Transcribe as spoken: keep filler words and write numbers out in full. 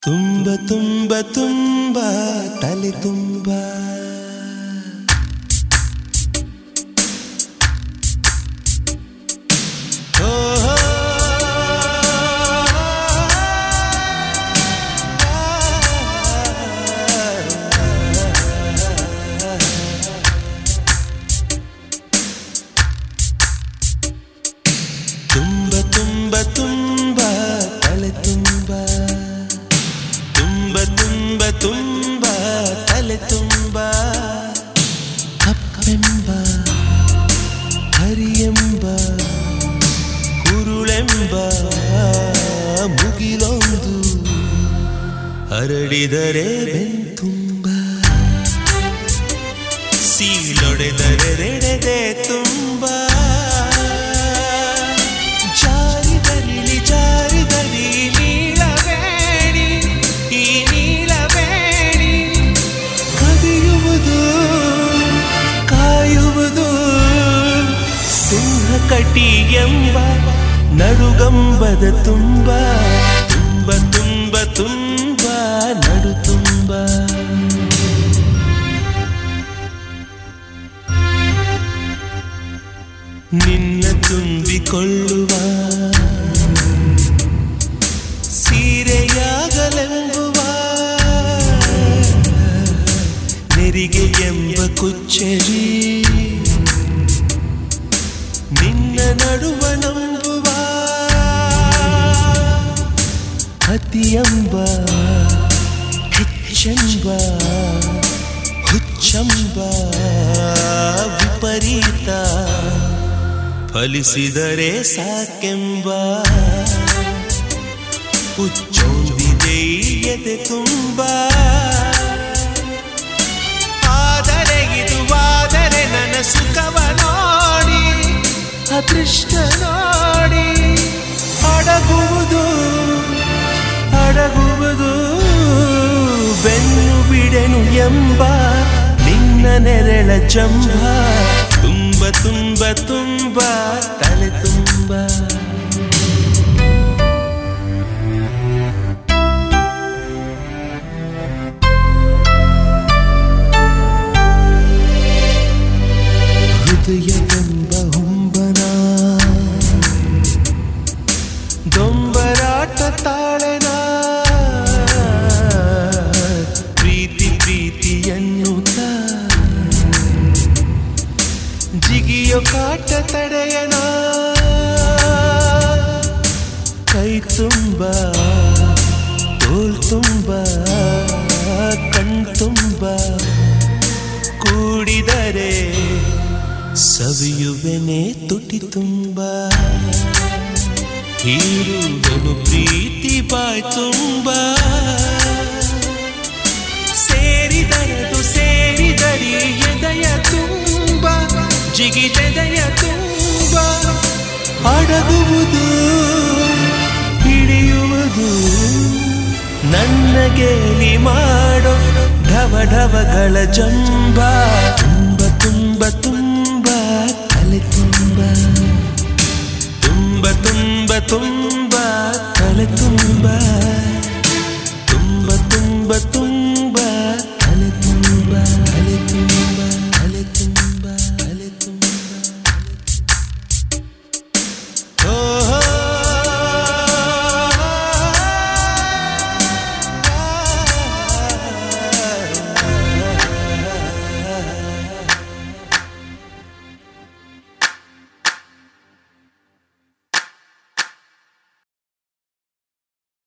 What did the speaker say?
ತುಂಬ ತುಂಬ ತುಂಬ ತಲೆ ತುಂಬ ತುಂಬ ತುಂಬ ತುಂಬ ತಲೆ ತುಂಬ ತುಂಬ ತುಂಬ ತುಂಬ ತಲೆ ತುಂಬ ಅಪ್ಪೆಂಬ ಹರಿಯೆಂಬ ಕುರುಳೆಂಬ ಮುಗಿಲೊಂದು ಹರಡಿದರೆ ಬೆಂತುಂಬ ಸೀಳೊಡೆದರೆ ರೆಡೆದೆ ತುಂಬ ಕಟಿ ಎಂಬ ನಡುಗಂಬದ ತುಂಬ ತುಂಬ ತುಂಬ ತುಂಬ ನಡು ತುಂಬ ನಿನ್ನ ತುಂಬಿಕೊಳ್ಳುವ ಸೀರೆಯಾಗಲೆಂಬುವ ನೆರಿಗೆ ಎಂಬ ಕುಚ್ಚರಿ ನಿನ್ನ ನಡುವ ನಂಬುವ ಅತಿಯಂಬ ಹೆಚ್ಚೆಂಬ ಹುಚ್ಚಂಬ ವಿಪರೀತ ಫಲಿಸಿದರೆ ಸಾಕೆಂಬ ಹುಚ್ಚೊಂದಿದೆ ಎದೆ ತುಂಬ ಆದರೆ ಇದು ಆದರೆ ನನ್ನ ಸುಖವ ನೋಡಿ ಅದೃಷ್ಟ ನೋಡಿ ಅಡಗುವುದು ಅಡಗುವುದು ಬೆನ್ನು ಬಿಡೆನು ಎಂಬ ನಿನ್ನ ನೆರಳ ಜಂಬ ತುಂಬ ತುಂಬ ತುಂಬ ತಲೆ ತುಂಬ ಹೃದಯವೆಂಬ ಹುಂಬನ ದೊಂಬರಾಟ ತಾಳೆನ ಪ್ರೀತಿ ಪ್ರೀತಿ ಎನ್ನುತ್ತ ಜಿಗಿಯೋ ಕಾಟ ತಡೆಯನ ಕೈ ತುಂಬ ತೋಲ್ ತುಂಬ ಕಣ್ತುಂಬ ಕೂಡಿದರೆ ಸವಿಯುವೆನೆ ತುಟಿ ತುಂಬ ಹೀರುವೆನು ಪ್ರೀತಿ ಬಾಯ್ ತುಂಬ ಸೇರಿದರದು ಸೇರಿದರಿ ಎದೆಯ ತುಂಬ ಜಿಗಿದೆದೆಯ ತುಂಬ ಅಡಗುವುದು ಹಿಡಿಯುವುದು ನನ್ನ ಗೇಲಿ ಮಾಡೋ ಢವ ಢವಗಳ ಜಂಬ ತುಂಬ ತುಂಬ ತುಂಬ ತಲೆ ತುಂಬ ತುಂಬ ತುಂಬ ತುಂಬ ತಲೆ ತುಂಬ